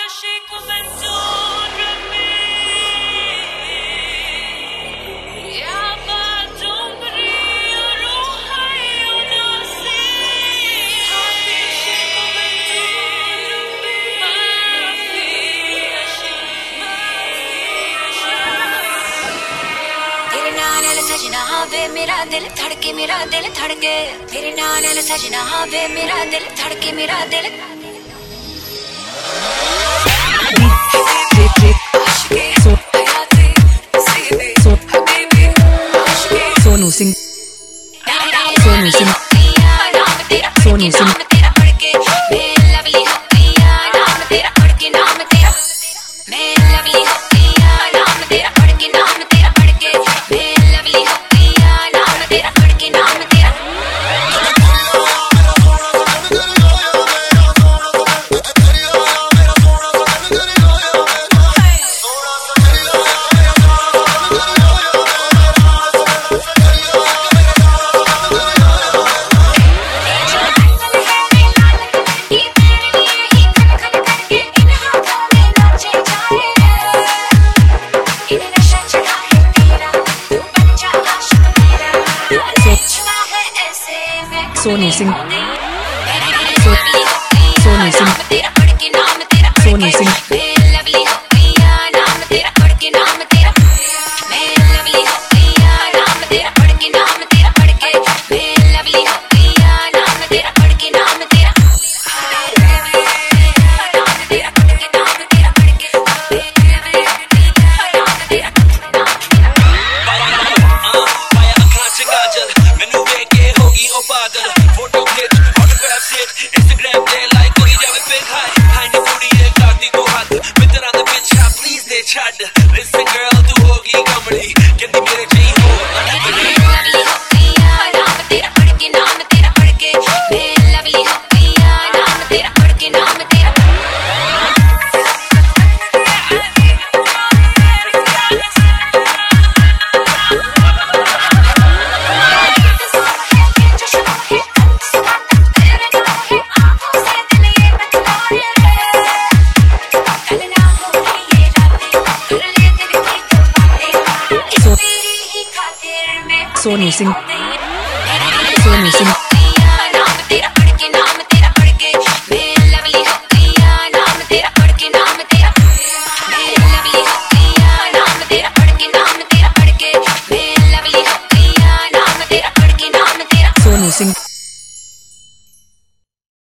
सजना वे मेरा दिल धड़के तेरे नाल सजना वे मेरा दिल धड़के मेरा दिल सोनू सिंह सोनू सिंह सोनू सिंह सोनू सिंह सोनू सिंह सोनू सिंह Listen girl, तू होगी कमली कहती मेरे जी हो नाम तेरा पढ़के मैं लवली हो पिया नाम तेरा पढ़के नाम तेरा सोनू सिंह सोनू सिंह